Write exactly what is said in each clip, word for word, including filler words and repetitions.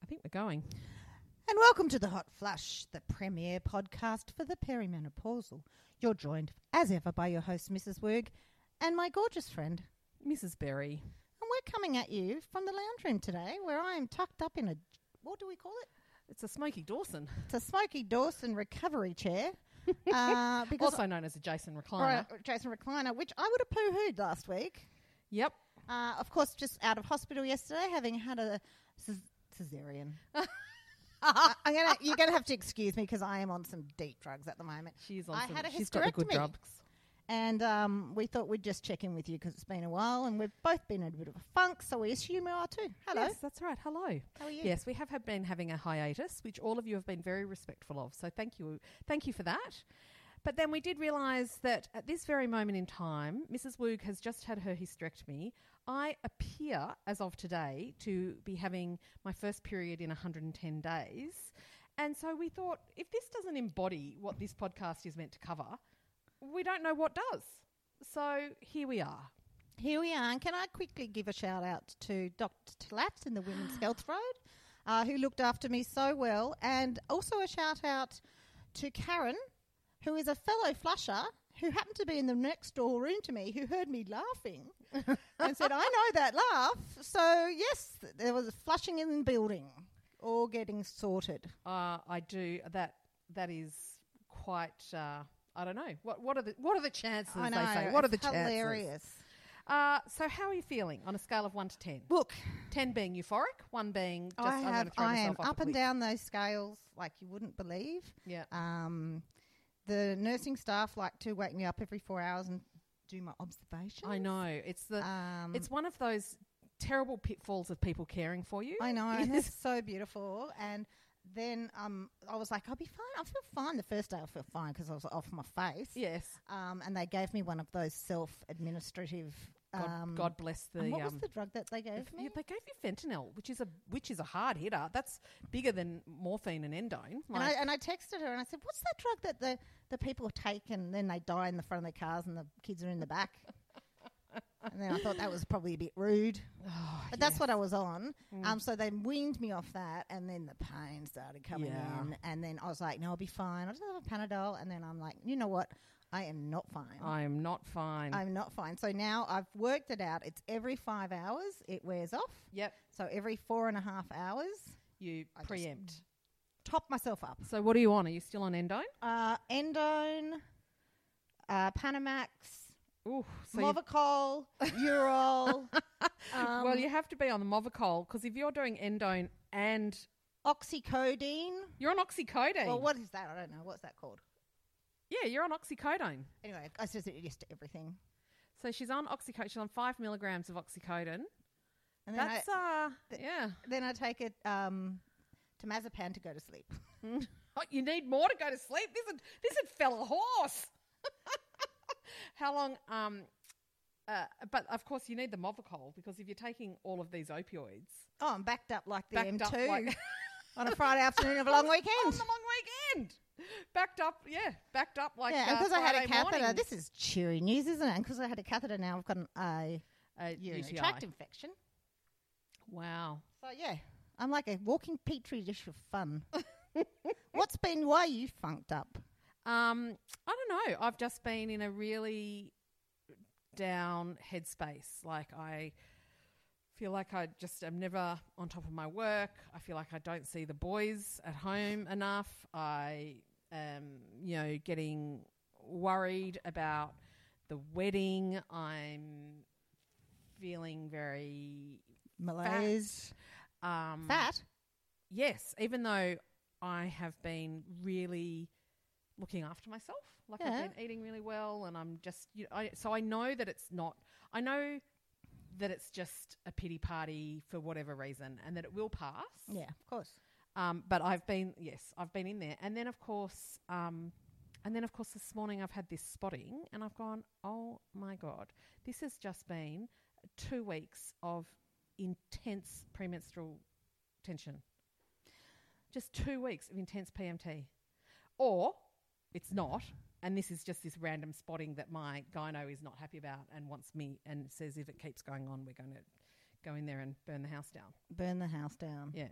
I think we're going. And welcome to The Hot Flush, the premier podcast for the perimenopausal. You're joined, as ever, by your host, Missus Werg, and my gorgeous friend, Missus Berry. And we're coming at you from the lounge room today, where I am tucked up in a, what do we call it? It's a Smoky Dawson. It's a Smoky Dawson recovery chair. uh, because Also known as a Jason recliner. Or a Jason recliner, which I would have poo-hooed last week. Yep. Uh, of course, just out of hospital yesterday, having had a ces- cesarean. Uh, I'm gonna. You're gonna have to excuse me because I am on some deep drugs at the moment. She's on I some, had a she's got the good hysterectomy. drugs. And um, we thought we'd just check in with you because it's been a while, and we've both been in a bit of a funk, so we assume you are too. Hello, Yes, that's right. Hello. how are you? Yes, we have had been having a hiatus, which all of you have been very respectful of. So thank you, thank you for that. But then we did realise that at this very moment in time, Missus Woog has just had her hysterectomy. I appear, as of today, to be having my first period in one hundred ten days. And so we thought, if this doesn't embody what this podcast is meant to cover, we don't know what does. So here we are. Here we are. And can I quickly give a shout out to Doctor Talat in the Women's Health Road, uh, who looked after me so well, and also a shout out to Karen, who is a fellow flusher, who happened to be in the next door room to me, who heard me laughing and said, I know that laugh. So, yes, there was flushing in the building, all getting sorted. Uh, I do. That That is quite, uh, I don't know. What What are the What are the chances, I know, they say? What are the it's chances? hilarious. Uh, so how are you feeling on a scale of one to ten? Look, ten being euphoric, one being just, I I'm have, going to throw I myself am off up a and cliff. down those scales like you wouldn't believe. Yeah. Um, the nursing staff like to wake me up every four hours and do my observations. I know. It's the Um, it's one of those terrible pitfalls of people caring for you. I know, and it's so beautiful. And then um, I was like, I'll be fine. I feel fine. The first day I feel fine because I was off my face. Yes. Um, and they gave me one of those self-administrative. God, Um, God bless the. and what um, was the drug that they gave the- me? yeah, they gave you fentanyl, which is a which is a hard hitter. That's bigger than morphine and endone. And I, Like, and I texted her and I said, what's that drug that the, the people take and then they die in the front of their cars and the kids are in the back? And then I thought that was probably a bit rude. oh, But that's yes. what I was on. Mm. Um, so they weaned me off that, and then the pain started coming Yeah. in. And then I was like, no, I'll be fine. I'll just have a Panadol. And then I'm like, you know what? I am not fine. I'm not fine. I'm not fine. So now I've worked it out. It's every five hours it wears off. Yep. So every four and a half hours, You I just- preempt. top myself up. So what are you on? Are you still on endone? Uh, Endone, uh, Panamax, Ooh, so you- Movicol, Urol, um, well, you have to be on the Movicol because if you're doing endone and oxycodone. you're on oxycodone. Well, what is that? I don't know. What's that called? Yeah, you're on oxycodone. Anyway, I said yes to everything. So she's on oxycodone. She's on five milligrams of oxycodone. And then That's I, uh, th- yeah. then I take it um, to Mazepam to go to sleep. Oh, you need more to go to sleep. This had, this had fell a horse. How long? Um, uh, but of course you need the Movicol because if you're taking all of these opioids, Oh, I'm backed up like the backed M up two like on a Friday afternoon of a long on weekend. the long weekend, backed up, yeah, backed up like yeah, uh, because I had a Friday catheter. morning. This is cheery news, isn't it? And because I had a catheter now, I've got an, a Uh, urinary U T I. tract infection. Wow. So, yeah, I'm like a walking petri dish of fun. What's been, why are you funked up? Um, I don't know. I've just been in a really down headspace. Like I feel like I just am never on top of my work. I feel like I don't see the boys at home enough. I am, you know, getting worried about the wedding. I'm feeling very Malaise. um, Fat? Yes, even though I have been really looking after myself, like Yeah. I've been eating really well, and I'm just, you know, I, so I know that it's not. I know that it's just a pity party for whatever reason, and that it will pass. Yeah, of course. Um, but I've been, yes, I've been in there, and then of course, um, and then of course, this morning I've had this spotting, and I've gone, oh my god, this has just been two weeks of intense premenstrual tension. Just two weeks of intense P M T. Or it's not, and this is just this random spotting that my gyno is not happy about and wants me and says if it keeps going on, we're going to go in there and burn the house down. Burn the house down. Yeah.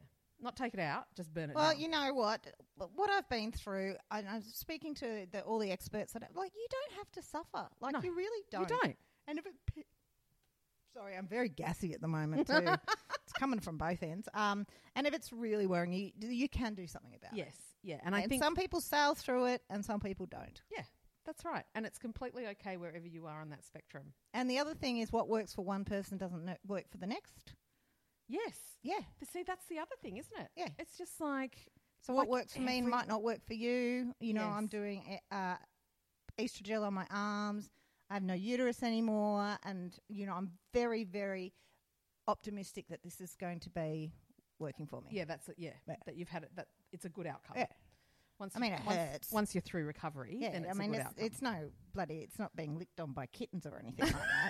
Not take it out, just burn it Well, down. you know what? What I've been through, I, I'm speaking to the, all the experts, that are, like, you don't have to suffer. Like, No, you really don't. You don't. And if it... P- Sorry, I'm very gassy at the moment, too. It's coming from both ends. Um, and if it's really worrying you, you can do something about Yes, it. yeah. And I And think some people sail through it and some people don't. Yeah, that's right. And it's completely okay wherever you are on that spectrum. And the other thing is what works for one person doesn't no- work for the next. Yes. Yeah. But see, that's the other thing, isn't it? Yeah. It's just like... So like what works for me every- might not work for you. You know, Yes. I'm doing uh, estrogel on my arms. I have no uterus anymore. And, you know, I'm very, very optimistic that this is going to be working for me. Yeah, that's it. Yeah, Yeah. that you've had it. That it's a good outcome. Yeah. Once I mean, you- it once, hurts. Once you're through recovery, Yeah, then it's I mean, a good it's, outcome. it's no bloody, it's not being licked on by kittens or anything like that.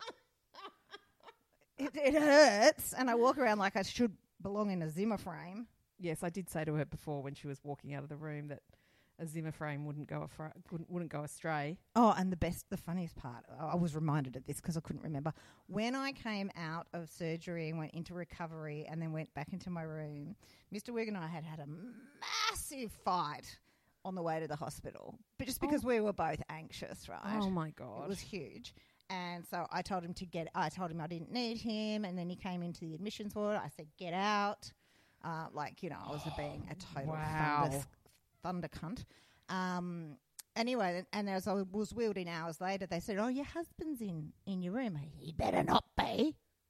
It, it hurts, and I walk around like I should belong in a Zimmer frame. Yes, I did say to her before when she was walking out of the room that a Zimmer frame wouldn't go afra- wouldn't, wouldn't go astray. Oh, and the best, the funniest part, I was reminded of this because I couldn't remember. When I came out of surgery and went into recovery and then went back into my room, Mister Wigg and I had had a massive fight on the way to the hospital, but just because Oh. we were both anxious, right? Oh my God. It was huge. And so I told him to get, I told him I didn't need him. And then he came into the admissions ward. I said, get out. Uh, like, you know, I was being a total Wow. thunder, thunder cunt. Um, anyway, and as I was wheeled in hours later, they said, oh, your husband's in, in your room. He better not be.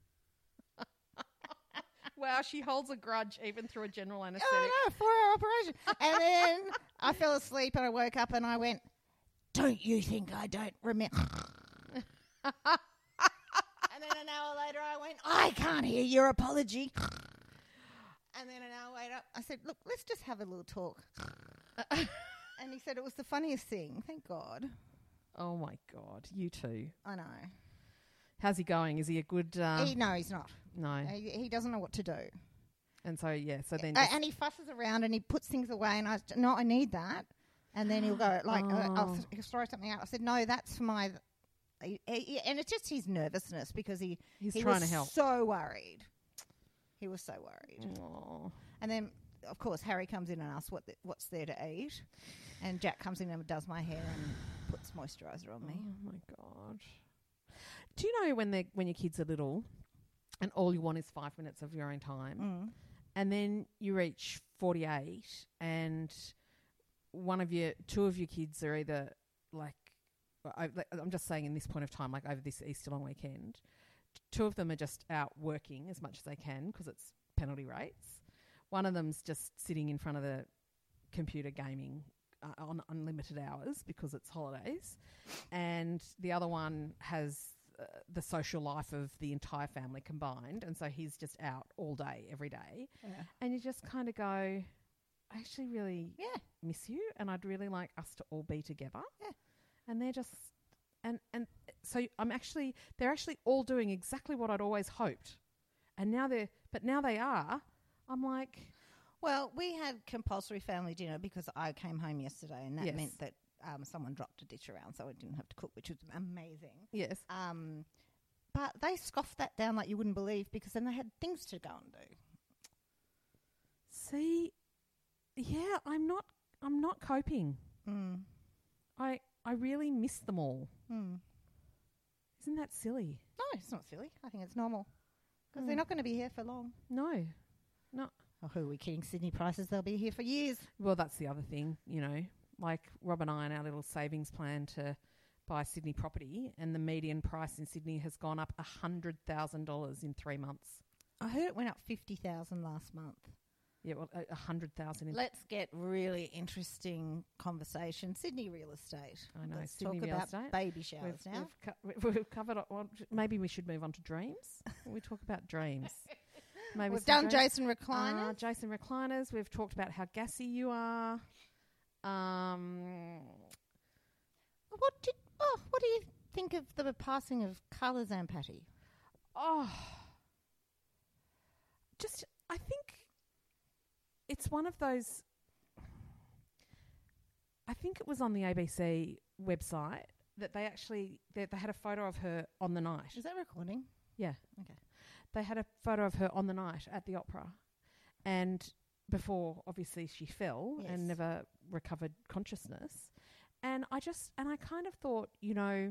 Wow, she holds a grudge even through a general anaesthetic. Oh, no, four-hour operation. And then I fell asleep and I woke up and I went, don't you think I don't remember? And then an hour later I went, I can't hear your apology. And then an hour later I said, look, let's just have a little talk. And he said it was the funniest thing. Thank God. Oh my God, you too. I know. How's he going? Is he a good? Uh, he, no, he's not. no. He, he doesn't know what to do. And so yeah, so then Uh, just- and he fusses around and he puts things away and I said, no, I need that. And then he'll go like, uh, I'll Oh. th- he'll throw something out. I said, no, that's for my... He, he, and it's just his nervousness because he, he's he trying was to help. so worried. He was so worried. Aw. And then, of course, Harry comes in and asks what the, what's there to eat. And Jack comes in and does my hair and puts moisturiser on me. Oh my God. Do you know when they when your kids are little and all you want is five minutes of your own time Mm. and then you reach forty-eight and one of your, two of your kids are either like, I, like, I'm just saying in this point of time, like over this Easter long weekend, t- two of them are just out working as much as they can because it's penalty rates. One of them's just sitting in front of the computer gaming uh, on unlimited hours because it's holidays. And the other one has uh, the social life of the entire family combined. And so he's just out all day, every day. Yeah. And you just kind of go, I actually really Yeah. miss you and I'd really like us to all be together. Yeah. And they're just, and, and so I'm actually, they're actually all doing exactly what I'd always hoped. And now they're, but now they are, I'm like, Well, we had compulsory family dinner because I came home yesterday and that Yes. meant that um, someone dropped a dish around so I didn't have to cook, which was amazing. yes. Um, but they scoffed that down like you wouldn't believe because then they had things to go and do. See, yeah, I'm not, I'm not coping. Mm. I, I really miss them all. Mm. Isn't that silly? No, it's not silly. I think it's normal because Mm. they're not going to be here for long. No, no. Oh, who are we kidding? Sydney prices, they'll be here for years. Well, that's the other thing, you know, like Rob and I and our little savings plan to buy Sydney property, and the median price in Sydney has gone up one hundred thousand dollars in three months. I heard it went up fifty thousand last month. Yeah, well, a one hundred thousand in Let's get really interesting conversation. Sydney real estate. I know, Let's Sydney talk real about estate. baby showers We've, now. we've, co- we've covered. Well, maybe we should move on to dreams. We talk about dreams. Maybe We've some done dreams. Jason recliner. Uh, Jason recliners. We've talked about how gassy you are. Um, what did? Oh, what do you think of the passing of Carla Zampatti? oh, just I think it's one of those. I think it was on the A B C website that they actually they, they had a photo of her on the night. Is that recording? Yeah. Okay. They had a photo of her on the night at the opera. and before obviously she fell Yes. and never recovered consciousness. And I just, and I kind of thought, you know,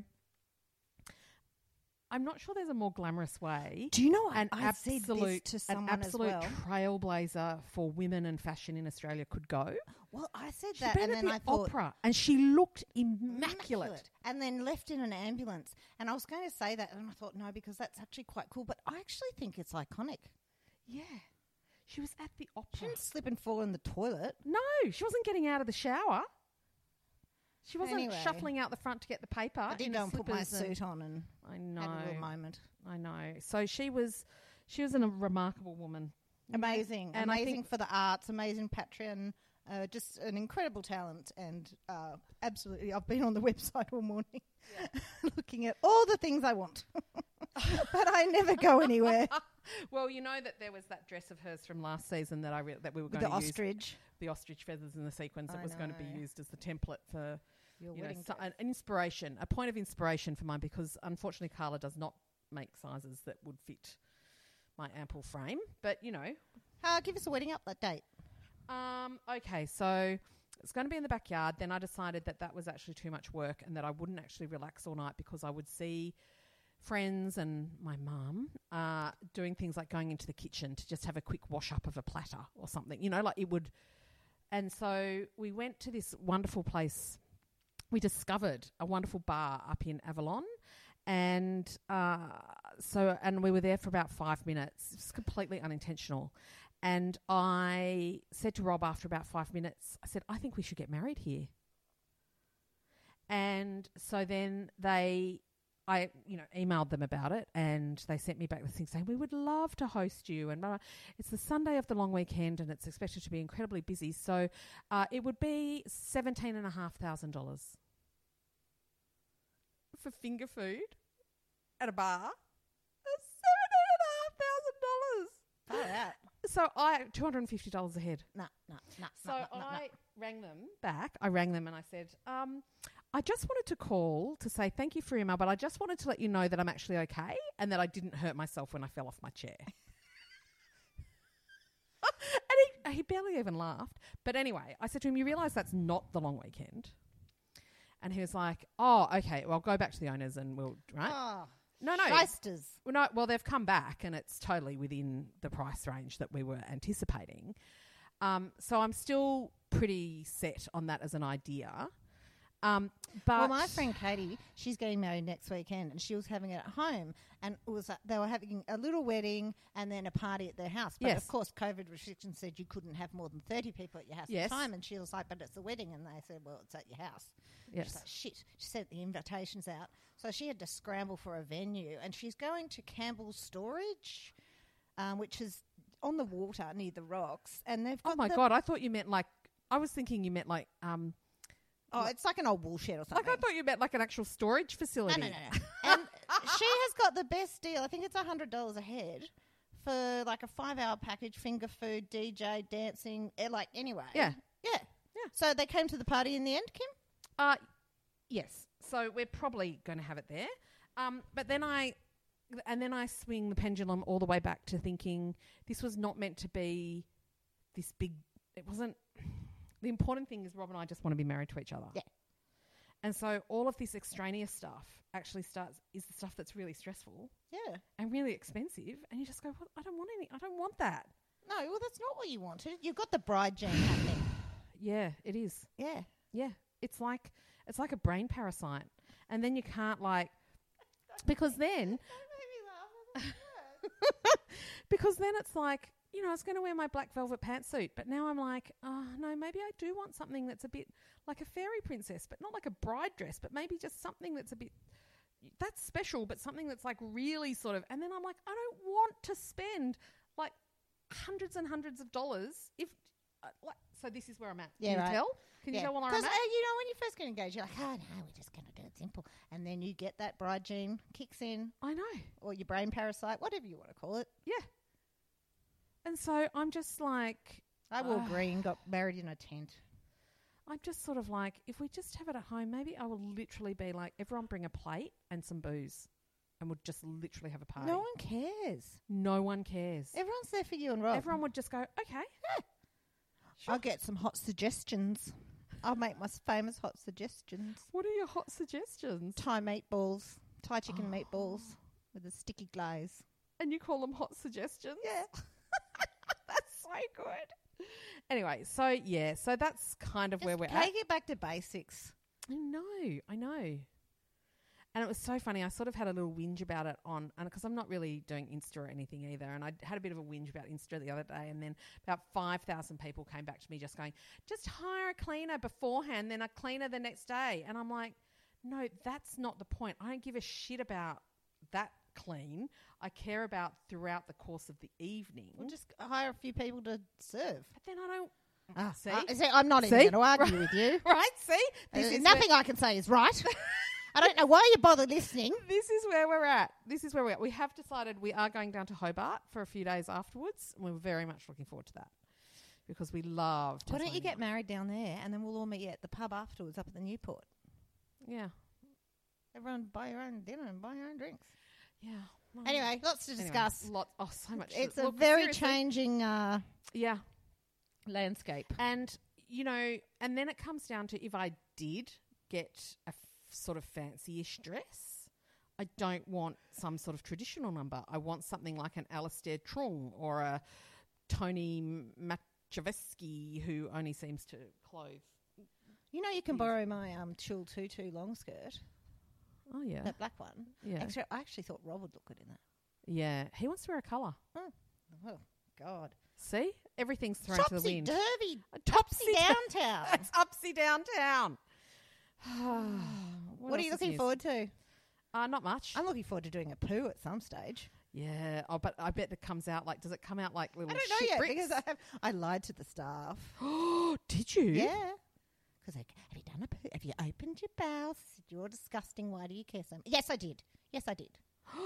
I'm not sure there's a more glamorous way. Do you know what? An I said absolute, this to an someone absolute as well. trailblazer for women and fashion in Australia could go. Well, I said She'd that, been and at then the I thought opera, and she looked immaculate. and then left in an ambulance. And I was going to say that, and I thought no, because that's actually quite cool. But I actually think it's iconic. Yeah, she was at the She opera. didn't slip and fall in the toilet. No, she wasn't getting out of the shower. She wasn't Anyway. shuffling out the front to get the paper. I did in go her and put my slippers and- suit on and I know. had a little moment. I know. So she was, she was a remarkable woman. Amazing, And I amazing think- for the arts, amazing Patreon, uh, just an incredible talent, and uh, absolutely, I've been on the website all morning looking at all the things I want, but I never go anywhere. Well, you know that there was that dress of hers from last season that I re- that we were With going the to use. ostrich, The ostrich feathers and the sequins that I was going to be know. used as the template for your you know, wedding so, dress. an inspiration, a point of inspiration for mine, because unfortunately Carla does not make sizes that would fit my ample frame. But you know, Uh, give us a wedding update date. um, okay, so it's going to be in the backyard. Then I decided that that was actually too much work and that I wouldn't actually relax all night, because I would see friends and my mum uh, doing things like going into the kitchen to just have a quick wash up of a platter or something, you know, like it would. And so we went to this wonderful place. We discovered a wonderful bar up in Avalon. And uh, so, and we were there for about five minutes. It was completely unintentional. And I said to Rob after about five minutes, I said, I think we should get married here. And so then they, I, you know, emailed them about it, and they sent me back this thing saying, we would love to host you. And blah, blah. It's the Sunday of the long weekend, and it's expected to be incredibly busy. So uh, it would be seventeen and a half thousand dollars for finger food at a bar. That's seventeen and a half thousand dollars. Oh, that. So I two hundred and fifty dollars a head. No, no, no. So no, no, no, I rang them back. I rang them and I said, um, I just wanted to call to say thank you for your email, but I just wanted to let you know that I'm actually okay and that I didn't hurt myself when I fell off my chair. And he, he barely even laughed. But anyway, I said to him, you realise that's not the long weekend? And he was like, oh, okay, well, I'll go back to the owners and we'll, right? Oh, no, no. shysters. Well, no, well, they've come back and it's totally within the price range that we were anticipating. Um, so I'm still pretty set on that as an idea. Um, but Well, my friend Katie, she's getting married next weekend, and she was having it at home, and it was uh, they were having a little wedding and then a party at their house. But Yes. of course, COVID restrictions said you couldn't have more than thirty people at your house Yes. at a time. And she was like, "But it's a wedding," and they said, "Well, it's at your house." yes. She's like, "Shit!" She sent the invitations out, so she had to scramble for a venue, and she's going to Campbell's Storage, um, which is on the water near the rocks, and they've got Oh my the, God, I thought you meant like, I was thinking you meant like, um, oh, it's like an old wool shed or something. like I thought you meant like an actual storage No, facility. no, no, no. And she has got the best deal. I think it's one hundred dollars a head for like a five-hour package, finger food, D J, dancing, eh, like anyway. Yeah. Yeah. Yeah. So they came to the party in the end, Kim? Uh, yes. So we're probably going to have it there. Um, but then I, and then I swing the pendulum all the way back to thinking this was not meant to be this big, it wasn't, the important thing is Rob and I just want to be married to each other. Yeah. And so all of this extraneous stuff actually starts, is the stuff that's really stressful Yeah. and really expensive. And you just go, well, I don't want any, I don't want that. No, well, that's not what you wanted. You've got the bride gene happening. Yeah, it is. Yeah. Yeah, it's like it's like a brain parasite, and then you can't like because then because then it's like, you know, I was going to wear my black velvet pantsuit, but now I'm like, oh no, maybe I do want something that's a bit like a fairy princess, but not like a bride dress, but maybe just something that's a bit that's special, but something that's like really sort of. And then I'm like, I don't want to spend like hundreds and hundreds of dollars if. Uh, like, so this is where I'm at. Yeah, Can right. you tell? Can you Yeah. tell where I'm Because, at? uh, you know, when you first get engaged, you're like, oh, no, we're just going to do it simple. And then you get that bride gene, kicks in, I know. or your brain parasite, whatever you want to call it. Yeah. And so I'm just like, I wore Ah. green, got married in a tent. I'm just sort of like, if we just have it at home, maybe I will literally be like, everyone bring a plate and some booze. and would just literally have a party. No one cares. No one cares. Everyone's there for you and Rob. Everyone would just go, okay. Yeah. Sure. I'll get some hot suggestions. I'll make my famous hot suggestions. What are your hot suggestions? Thai meatballs. Thai chicken Oh. meatballs with a sticky glaze. And you call them hot suggestions? Yeah. That's so good. Anyway, so yeah, so that's kind of Just where we're take at. it back to basics. I know, I know. And it was so funny. I sort of had a little whinge about it on, and because I'm not really doing Insta or anything either, and I had a bit of a whinge about Insta the other day, and then about five thousand people came back to me just going, just hire a cleaner beforehand, then a cleaner the next day. And I'm like, no, that's not the point. I don't give a shit about that clean. I care about throughout the course of the evening. We'll just hire a few people to serve. But then I don't... Ah, see? uh, see, I'm not even See? going to argue with you. Right, see? This This is is nothing I can say is right. I don't know why you bother listening. This is where we're at. This is where we're at. We have decided we are going down to Hobart for a few days afterwards. And we're very much looking forward to that because we love Why don't you Tasmania. get married down there and then we'll all meet you at the pub afterwards up at the Newport? Yeah. Everyone buy your own dinner and buy your own drinks. Yeah. Well, Anyway, lots to anyway, discuss. Lots. Oh, so much. It's a Look, very seriously, changing uh, Yeah. landscape. And, you know, and then it comes down to if I did get a f- sort of fancy-ish dress, I don't want some sort of traditional number. I want something like an Alistair Trung or a Tony Machiavsky who only seems to clothe. You know, you can Please. borrow my um, Chill Tutu long skirt, Oh, yeah. that black one. Yeah. Actually, I actually thought Rob would look good in that. Yeah. He wants to wear a colour. Oh, God. See? Everything's thrown to the Topsy wind. Derby. A Topsy down- downtown. That's upsy downtown. What, are you else is looking news? forward to? Uh, not much. I'm looking forward to doing a poo at some stage. yeah. Oh, but I bet it comes out like, does it come out like little I don't know shit yet bricks? because I have I lied to the staff. Oh, did you? Yeah. Because like, have you done a poo? Have you opened your bowels? You're disgusting. Why do you care so much? Yes, I did. Yes, I did.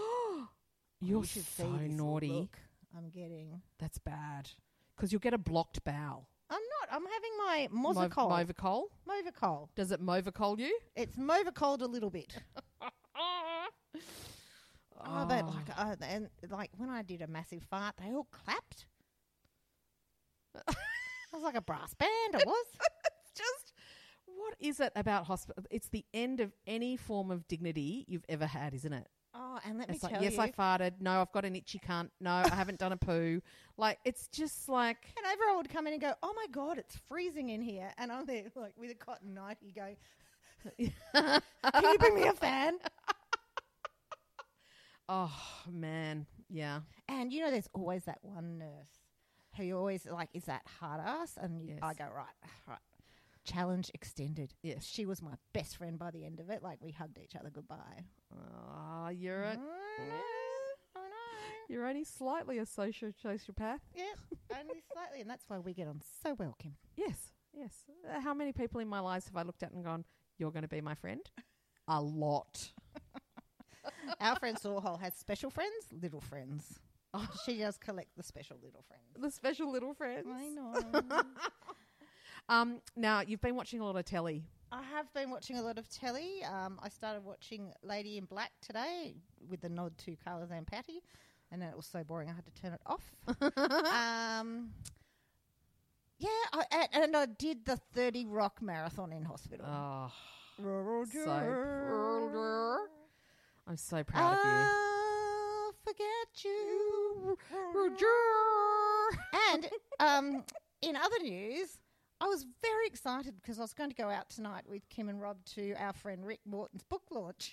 You're You should so see this naughty. look I'm getting. That's bad. Because you'll get a blocked bowel. I'm not. I'm having my Movicol. Mov- Movicol? Movicol. Does it Movicol you? It's Movicoled a little bit. Oh, but like, uh, and like when I did a massive fart, they all clapped. I was like a brass band. I was. It's just, what is it about hospital? It's the end of any form of dignity you've ever had, isn't it? Oh, and let It's me like, tell yes, you. I farted. No, I've got an itchy cunt. No, I haven't done a poo. Like, it's just like, And everyone would come in and go, "Oh my God, it's freezing in here," and I'm there like with a cotton nightie going, "Can you bring me a fan?" oh, man. Yeah. And you know, there's always that one nurse who you always like is that hard ass, and you, Yes. I go right, right. Challenge extended. Yes. She was my best friend by the end of it. Like we hugged each other goodbye. Oh, you're, a, I know. I know. you're only slightly a socio- sociopath. Yeah, only slightly, and that's why we get on so well, Kim. Yes. Yes. Uh, how many people in my lives have I looked at and gone, you're going to be my friend? A lot. Our friend Sawhole has special friends, little friends. Oh. She does collect the special little friends. The special little friends. I know. Um, now, you've been watching a lot of telly. I have been watching a lot of telly. Um, I started watching Lady in Black today with the nod to Carla and Patty, and then it was so boring I had to turn it off. um, yeah, I, and, and I did the thirty Rock marathon in hospital. Oh, Roger. so I'm so proud of you. I'll forget you. Roger. And um, in other news, I was very excited because I was going to go out tonight with Kim and Rob to our friend Rick Morton's book launch.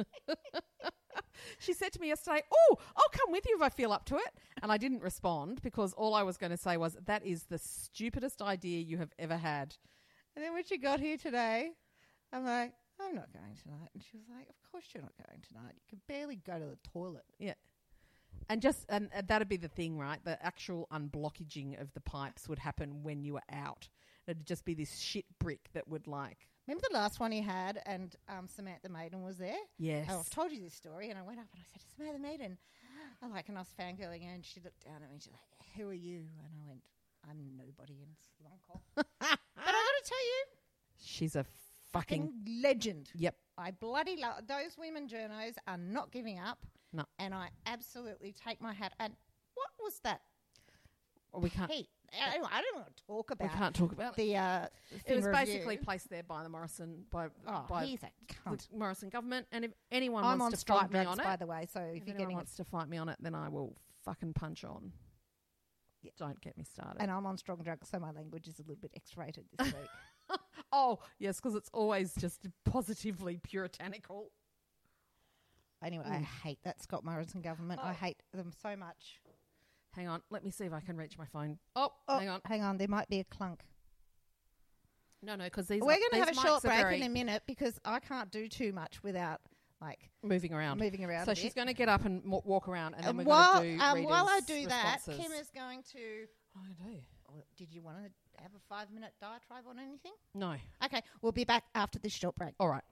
She said to me yesterday, oh, I'll come with you if I feel up to it. And I didn't respond because all I was going to say was, that is the stupidest idea you have ever had. And then when she got here today, I'm like, I'm not going tonight. And she was like, of course you're not going tonight. You can barely go to the toilet. Yeah. And just, and uh, that'd be the thing, right? The actual unblockaging of the pipes would happen when you were out. It'd just be this shit brick that would like, Remember the last one he had and um, Samantha Maiden was there? yes. Oh, I've told you this story. And I went up and I said, Samantha Maiden. I like, and I was fangirling her and she looked down at me and she's like, who are you? And I went, I'm nobody in Sloncol. But I got to tell you, She's a fucking, fucking legend. yep. I bloody love those women journos are not giving up. No. And I absolutely take my hat. And what was that? Well, we can't. Pete? I don't, I don't want to talk about We can't talk about it. the. Uh, It was review. basically placed there by the Morrison by Oh, by he's a the cunt. Morrison government, and if anyone I'm on wants to strong fight me drugs, on by it, the way. So if, if you're anyone getting, wants to fight me on it, then I will fucking punch on. Yeah. Don't get me started. and I'm on strong drugs, so my language is a little bit X-rated this week. Oh yes, because it's always just positively puritanical. Anyway, Mm. I hate that Scott Morrison government. I Oh. hate them so much. Hang on, let me see if I can reach my phone. Oh, Oh, hang on. hang on. There might be a clunk. No, no, because these We're mi- going to these have a mics short are break very in a minute because I can't do too much without like moving around. moving around. So a she's bit. going to get up and mo- walk around, and then And we're while going to do um, while I readers' do that, responses. Kim is going to. I do. Oh, did you want to have a five-minute diatribe on anything? No. Okay, we'll be back after this short break. All right.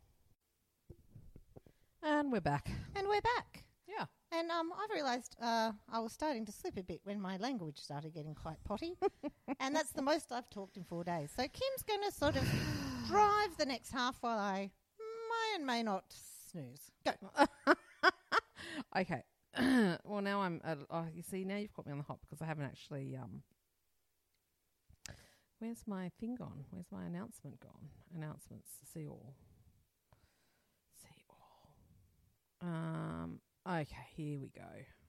And we're back. And we're back. Yeah. And um, I've realised uh, I was starting to slip a bit when my language started getting quite potty. And that's the most I've talked in four days. So Kim's going to sort of drive the next half while I may and may not snooze. Go. Okay. Well, now I'm. Uh, oh, you see, now you've got me on the hop because I haven't actually. Um, where's my thing gone? Where's my announcement gone? Announcements. See all. See all. Um. Okay. Here we go.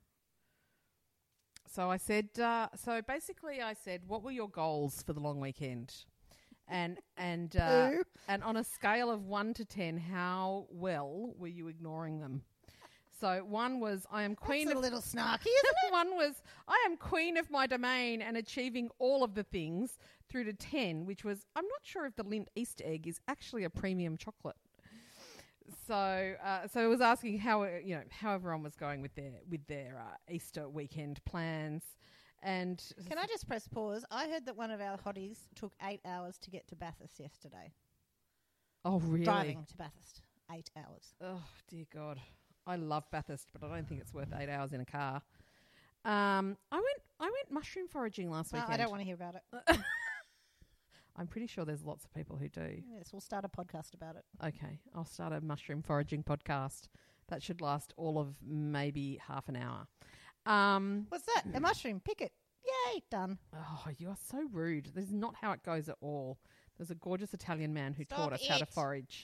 So I said. Uh, so basically, I said, "What were your goals for the long weekend?" And and uh, Poo. and on a scale of one to ten, how well were you ignoring them? So one was, I am queen That's of... a little snarky, isn't it? One was, I am queen of my domain and achieving all of the things, through to ten, which was, I'm not sure if the Lindt Easter egg is actually a premium chocolate. So uh, so I was asking how, uh, you know, how everyone was going with their with their uh, Easter weekend plans. And Can I just press pause? I heard that one of our hotties took eight hours to get to Bathurst yesterday. Oh, really? Driving to Bathurst. Eight hours. Oh, dear God. I love Bathurst, but I don't think it's worth eight hours in a car. Um, I went I went mushroom foraging last Well, weekend. I don't want to hear about it. I'm pretty sure there's lots of people who do. Yes, we'll start a podcast about it. Okay, I'll start a mushroom foraging podcast. That should last all of maybe half an hour. Um, What's that? A mushroom. Pick it. Yay, done. oh, you are so rude. This is not how it goes at all. There's a gorgeous Italian man who Stop taught us how to it. forage.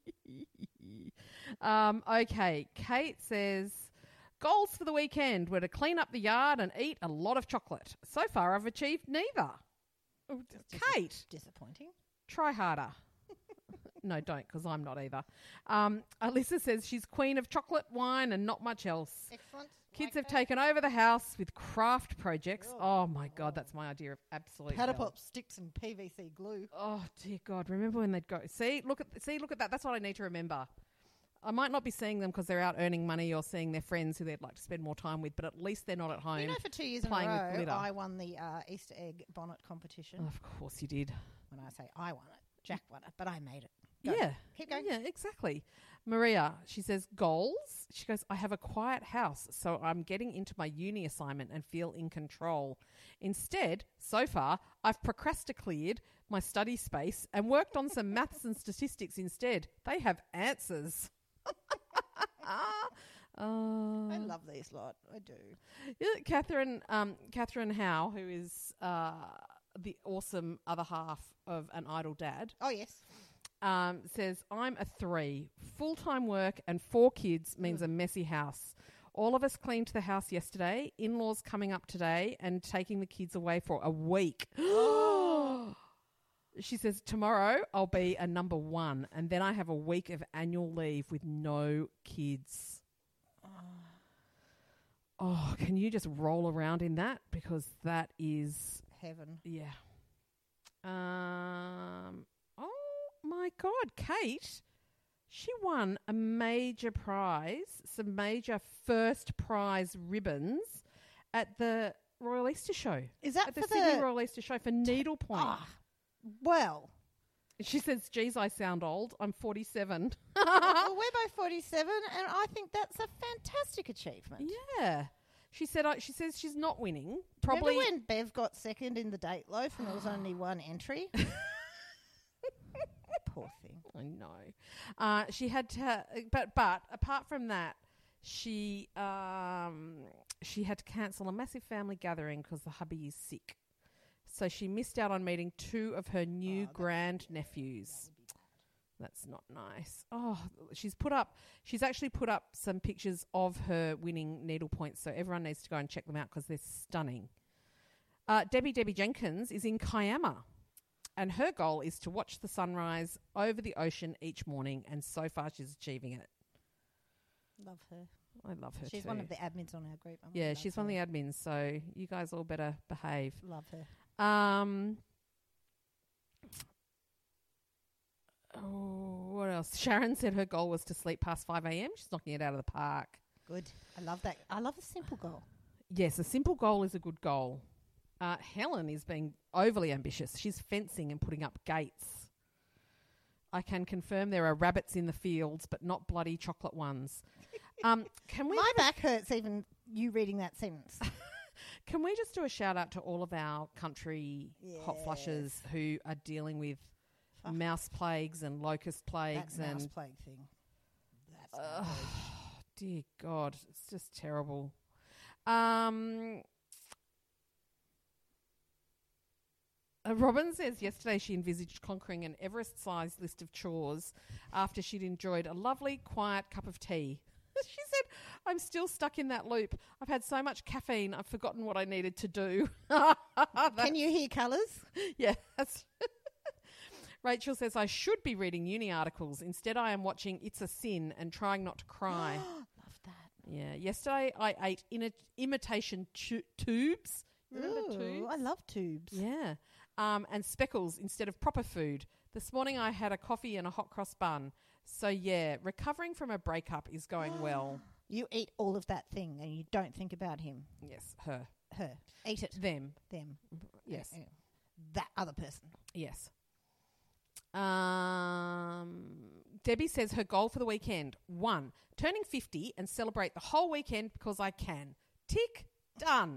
um, okay, Kate says, goals for the weekend were to clean up the yard and eat a lot of chocolate. So far, I've achieved neither. Oh, d- Dis- Kate, Disappointing. try harder. No, don't, because I'm not either. Um, Alyssa says she's queen of chocolate, wine, and not much else. Excellent. Kids Like have that. taken over the house with craft projects. Oh. Oh, my God, that's my idea of absolute Powder hell. pop sticks and P V C glue. Oh, dear God. Remember when they'd go, see, look at see, look at that. That's what I need to remember. I might not be seeing them because they're out earning money or seeing their friends who they'd like to spend more time with, but at least they're not at home. You know, for two years in a playing with row, glitter. I won the uh, Easter egg bonnet competition. Of course you did. When I say I won it, Jack won it, but I made it. Go. Yeah. Keep going. Yeah, exactly. Maria, she says, goals. She goes, I have a quiet house, so I'm getting into my uni assignment and feel in control. Instead, so far, I've procrastinated my study space and worked on some maths and statistics instead. They have answers. Uh, I love these lot. I do. yeah, Catherine, um, Catherine Howe, who is uh, the awesome other half of An Idle Dad, Oh, yes. um, says, I'm a three. Full-time work and four kids means a messy house. All of us cleaned the house yesterday. In-laws coming up today and taking the kids away for a week. She says, tomorrow I'll be a number one and then I have a week of annual leave with no kids. Oh, can you just roll around in that? Because that is, Heaven. yeah. Um. Oh, my God. Kate, she won a major prize, some major first prize ribbons at the Royal Easter Show. Is that At the for Sydney the... Royal Easter Show for needlepoint. Ah, well, She says, geez, I sound old. I'm forty-seven. well, we're both forty-seven, and I think that's a fantastic achievement. Yeah. She said. Uh, she says she's not winning. Probably. Remember when Bev got second in the date loaf and there was only one entry? Poor thing. I know. Uh, she had to, but but apart from that, she um she had to cancel a massive family gathering because the hubby is sick. So she missed out on meeting two of her new Oh, grand nephews. That's not nice. Oh, she's put up. She's actually put up some pictures of her winning needlepoints, so everyone needs to go and check them out because they're stunning. Uh, Debbie Debbie Jenkins is in Kiama, and her goal is to watch the sunrise over the ocean each morning, and so far she's achieving it. Love her. I love her She's too. one of the admins on our group. I yeah, love she's her. one of the admins, so you guys all better behave. Love her. Um. Oh, what else? Sharon said her goal was to sleep past five a.m. She's knocking it out of the park. Good. I love that. I love a simple goal. Yes, a simple goal is a good goal. Uh, Helen is being overly ambitious. She's fencing and putting up gates. I can confirm there are rabbits in the fields, but not bloody chocolate ones. Um, can we My back hurts even you reading that sentence. can we just do a shout out to all of our country hot flushes who are dealing with Fuck. mouse plagues and locust plagues That and mouse plague thing. That's uh, not dear God, it's just terrible. Um, uh, Robin says yesterday she envisaged conquering an Everest-sized list of chores after she'd enjoyed a lovely, quiet cup of tea. She said, I'm still stuck in that loop. I've had so much caffeine, I've forgotten what I needed to do. Can you hear colours? Yeah. That's Rachel says, I should be reading uni articles. Instead, I am watching It's a Sin and trying not to cry. Love that. Yeah. Yesterday, I ate in imitation tu- tubes. Remember Ooh, tubes? I love tubes. Yeah. Um, and speckles instead of proper food. This morning, I had a coffee and a hot cross bun. So, yeah, recovering from a breakup is going well. You eat all of that thing and you don't think about him. Yes, her. Her. Eat it. Them. Them. Yes. Yeah, yeah. That other person. Yes. Um, Debbie says her goal for the weekend, one, turning fifty and celebrate the whole weekend because I can. Tick, done.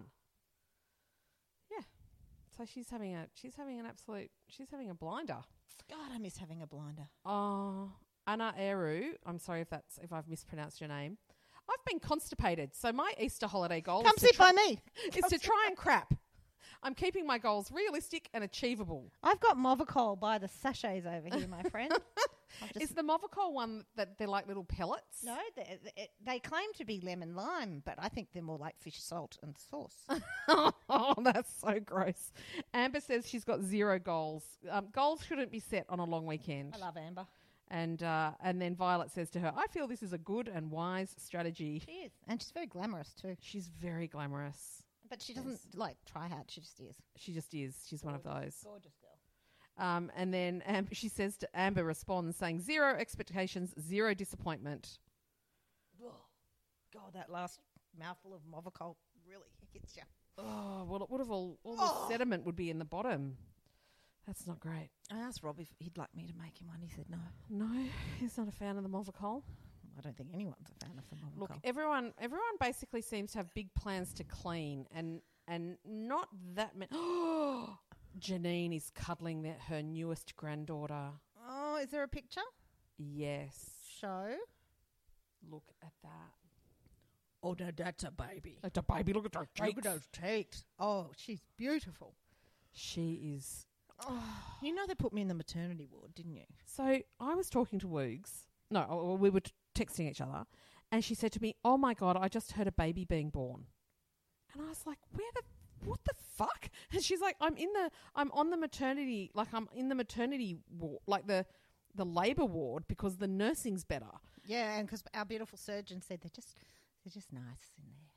Yeah. So she's having a she's having an absolute she's having a blinder. God, I miss having a blinder. Oh, Anna Eru, I'm sorry if that's if I've mispronounced your name. I've been constipated, so my Easter holiday goal Come is, to sit try, by me. is to try and crap. I'm keeping my goals realistic and achievable. I've got Movicol by the sachets over here, my friend. I've just Is the Movicol one that they're like little pellets? no, they, they, they claim to be lemon lime, but I think they're more like fish salt and sauce. Oh, that's so gross. Amber says she's got zero goals. Um, goals shouldn't be set on a long weekend. I love Amber. And uh, and then Violet says to her, I feel this is a good and wise strategy. She is, and she's very glamorous too. She's very glamorous. But she doesn't like try hard. She just is. She just is. She's one of those. Gorgeous girl. Um, and then Am- she says to Amber responds saying, zero expectations, zero disappointment. Oh, God, that last mouthful of Movicol really hits you. Oh, well, it would have all, all Oh. the sediment would be in the bottom. That's not great. I asked Rob if he'd like me to make him one. He said no. No, he's not a fan of the Movicol. I don't think anyone's a fan of the Movicol. Look, everyone everyone basically seems to have big plans to clean and and not that many. Oh, Janine is cuddling their, her newest granddaughter. Oh, is there a picture? Yes. Show. Look at that. Oh, no, that's a baby. It's a baby. Look at those cheeks. Look at those cheeks. Oh, she's beautiful. She is. Oh, you know they put me in the maternity ward, didn't you? So I was talking to Woogs. No, oh, we were t- texting each other. And she said to me, oh, my God, I just heard a baby being born. And I was like, where the, what the fuck? And she's like, I'm in the, I'm on the maternity, like I'm in the maternity ward, like the, the labour ward because the nursing's better. Yeah, and because our beautiful surgeon said they're just, they're just nice in there.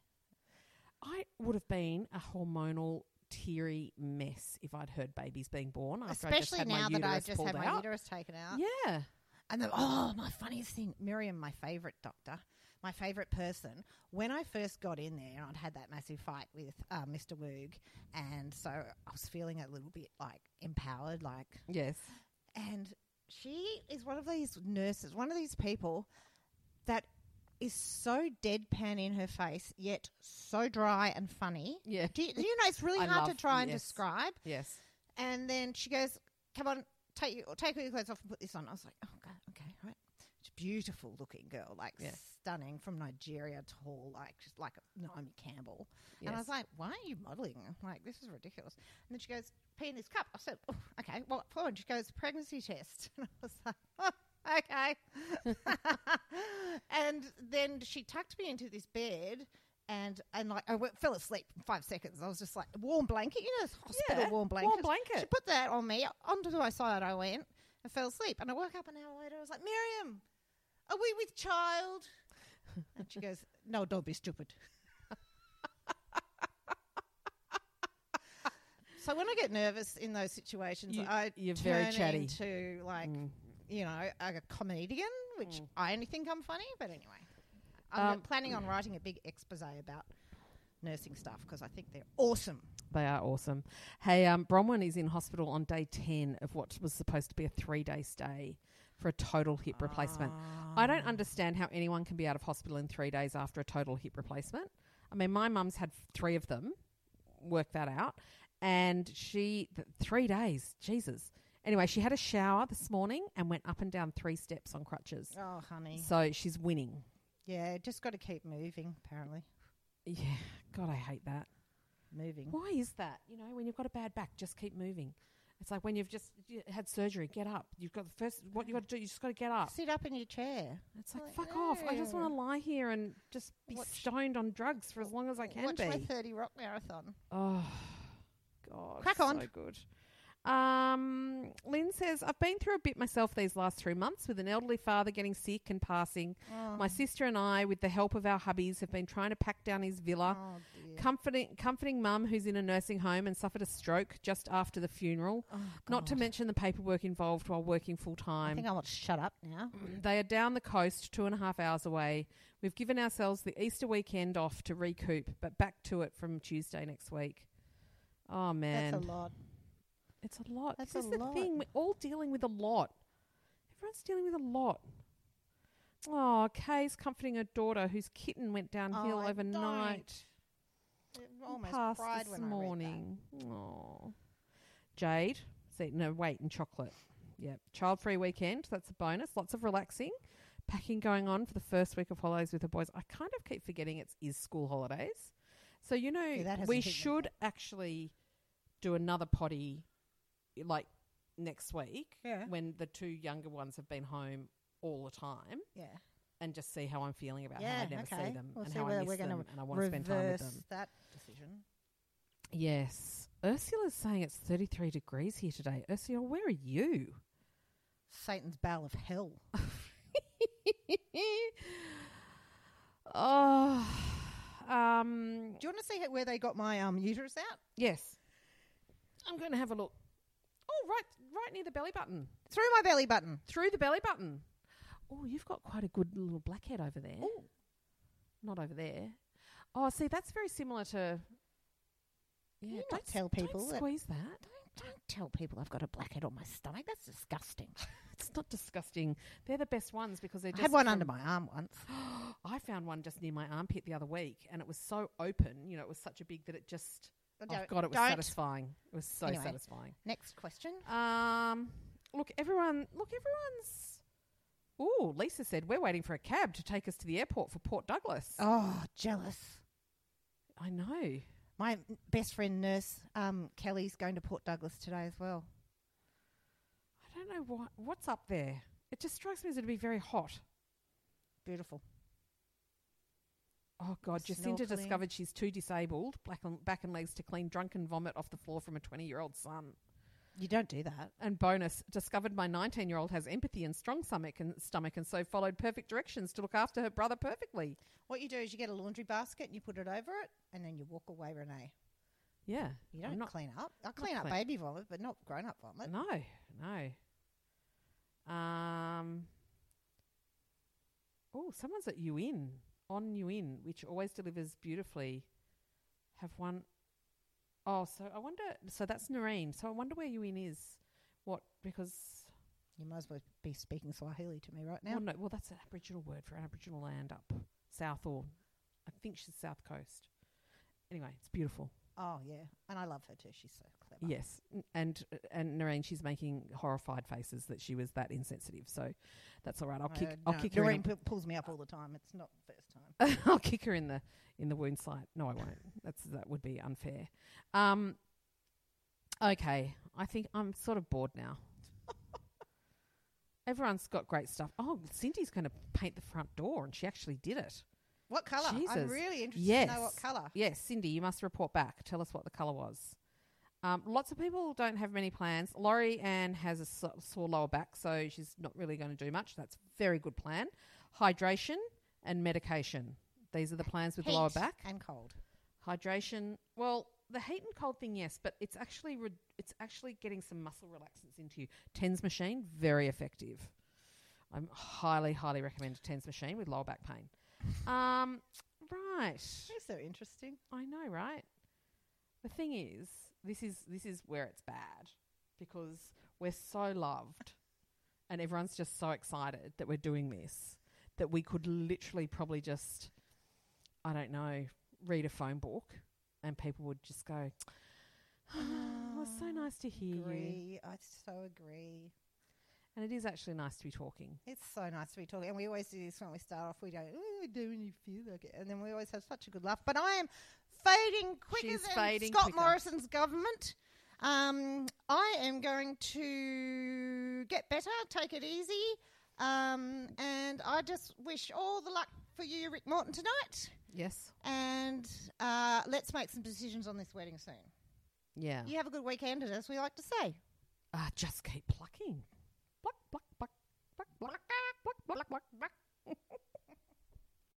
I would have been a hormonal teary mess if I'd heard babies being born. After Especially I just had now my that I've uterus just had pulled my out. uterus taken out. Yeah. And then, oh, my funniest thing, Miriam, my favourite doctor, my favourite person, when I first got in there, I'd had that massive fight with uh, Mister Woog, and so I was feeling a little bit, like, empowered, like... Yes. And she is one of these nurses, one of these people that is so deadpan in her face, yet so dry and funny. Yeah. Do you, do you know, it's really I hard love- to try and yes. describe. Yes. And then she goes, come on, take you, take all your clothes off and put this on. I was like, oh, okay, okay, right. She's a beautiful looking girl, like Yeah. stunning, from Nigeria, tall, like just like a Naomi Campbell. And I Yes. was like, why are you modelling? I'm like, this is ridiculous. And then she goes, pee in this cup. I said, oh, okay, what for? And she goes, pregnancy test. And I was like, oh, okay. And then she tucked me into this bed. And and like I w- fell asleep in five seconds. I was just like, warm blanket, you know, this hospital Yeah, warm blanket. warm blanket. She put that on me. Onto my side I went and fell asleep. And I woke up an hour later. I was like, Miriam, are we with child? And she goes, no, don't be stupid. So when I get nervous in those situations, You- I you're turn very chatty. into like, Mm. you know, a comedian, which Mm. I only think I'm funny. But anyway, I'm Um, planning on writing a big expose about nursing stuff because I think they're awesome. They are awesome. Hey, um, Bronwyn is in hospital on day ten of what was supposed to be a three-day stay for a total hip replacement. I don't understand how anyone can be out of hospital in three days after a total hip replacement. I mean, my mum's had three of them. Work that out. And she, th- three days, Jesus. Anyway, she had a shower this morning and went up and down three steps on crutches. Oh, honey. So she's winning. Yeah, just got to keep moving, apparently. Yeah, God, I hate that. Moving. Why is that? You know, when you've got a bad back, just keep moving. It's like when you've just you had surgery, get up. You've got the first, what you got to do, you just got to get up. Sit up in your chair. It's like, Like, fuck off. I just no. want to lie here and just be Watch- stoned on drugs for as long as I can Watch be. my thirty Rock Marathon. Oh, God. Crack so on. good. Um, Lynn says, I've been through a bit myself these last three months with an elderly father getting sick and passing. Oh, My sister and I, with the help of our hubbies, have been trying to pack down his villa. oh dear. Comforting, comforting mum who's in a nursing home and suffered a stroke just after the funeral. Oh, Not to God. mention the paperwork involved while working full I time. think I want to shut up now. They are down the coast, two and a half hours away. We've given ourselves the Easter weekend off to recoup, but back to it from Tuesday next week. Oh, man. That's a lot. It's a lot. That's this a is the lot. thing. We're all dealing with a lot. Everyone's dealing with a lot. Oh, Kay's comforting her daughter whose kitten went downhill Oh, I overnight. I almost Passed cried this when I read morning. Oh, Jade, is eating her weight in chocolate. Yeah, child-free weekend. That's a bonus. Lots of relaxing. Packing going on for the first week of holidays with the boys. I kind of keep forgetting it is school holidays. So, you know, Yeah, that hasn't we hit me should yet. actually do another potty like next week that. Yeah. when the two younger ones have been home all the time Yeah. and just see how I'm feeling about how Yeah, I never okay. see them We'll and see how I whether miss we're gonna them and I want to spend time with Reverse them. that decision. Yes. Ursula's saying it's thirty-three degrees here today. Ursula, where are you? Satan's bowl of hell. oh, um, Do you want to see how, where they got my um uterus out? yes. I'm going to have a look. Oh, right, right near the belly button. Through my belly button. Through the belly button. Oh, you've got quite a good little blackhead over there. Ooh. Not over there. Oh, see, that's very similar to. Yeah, You not don't tell s- people Don't that- squeeze that. Don't, don't tell people I've got a blackhead on my stomach. That's disgusting. It's not disgusting. They're the best ones because they're I just. had one from- under my arm once. I found one just near my armpit the other week, and it was so open. You know, it was such a big that it just. Oh Don't- God, it was don't. satisfying. It was so Anyway. satisfying. Next question. Um, look, everyone. Look, everyone's. Ooh, Lisa said we're waiting for a cab to take us to the airport for Port Douglas. Oh, jealous. I know. My m- best friend nurse, um, Kelly's going to Port Douglas today as well. I don't know what what's up there. It just strikes me as it'd be very hot. Beautiful. Oh God, Jacinta Snorkeling. discovered she's too disabled, back and, back and legs to clean drunken vomit off the floor from a twenty-year-old son. You don't do that. And bonus, discovered my nineteen-year-old has empathy and strong stomach and stomach, and so followed perfect directions to look after her brother perfectly. What you do is you get a laundry basket and you put it over it, and then you walk away, Renee. Yeah, You I'm don't not- clean up. I clean up clean- baby vomit, but not grown-up vomit. No, no. Um. Oh, someone's at U In on U In, which always delivers beautifully. Have one. Oh, so I wonder. So that's Noreen. So I wonder where U In is. What? Because You might as well be speaking Swahili to me right now. well, no. Well, that's an Aboriginal word for an Aboriginal land up south, or I think she's south coast. Anyway, it's beautiful. Oh, yeah. And I love her too. She's so clever. Yes. N- And and Noreen, she's making horrified faces that she was that insensitive. So that's all right. I'll kick Uh, I'll no, kick her Noreen in. pu- pulls me up all the time. It's not the first time. A, I'll kick her in the in the wound site. No, I won't. That's that would be unfair. Um Okay. I think I'm sort of bored now. Everyone's got great stuff. Oh, Cindy's going to paint the front door, and she actually did it. What colour? I'm Jesus. really interested Yes. to know what colour. Yes, Cindy, you must report back. Tell us what the colour was. Um, lots of people don't have many plans. Laurie Ann has a so- sore lower back, so she's not really going to do much. That's a very good plan. Hydration and medication. These are the plans with Heat lower back. and cold. Hydration. Well, the heat and cold thing, yes, but it's actually re- it's actually getting some muscle relaxants into you. TENS machine, very effective. I highly, highly recommend a TENS machine with lower back pain. Um, right. That's so interesting. I know, right? The thing is, this is this is where it's bad because we're so loved and everyone's just so excited that we're doing this that we could literally probably just, I don't know, read a phone book and people would just go, oh, it was so nice to hear you. Agree. I so agree. And it is actually nice to be talking. It's so nice to be talking. And we always do this when we start off. We don't, oh, we do when you feel like it. And then we always have such a good laugh. But I am fading quicker She's than fading Scott quicker. Morrison's government. Um, I am going to get better, take it easy. Um, and I just wish all the luck for you, Rick Morton, tonight. Yes. And uh, let's make some decisions on this wedding soon. Yeah. You have a good weekend, as we like to say. Uh, just keep plucking. Pluck, pluck, pluck, pluck, pluck, pluck, pluck, pluck, pluck.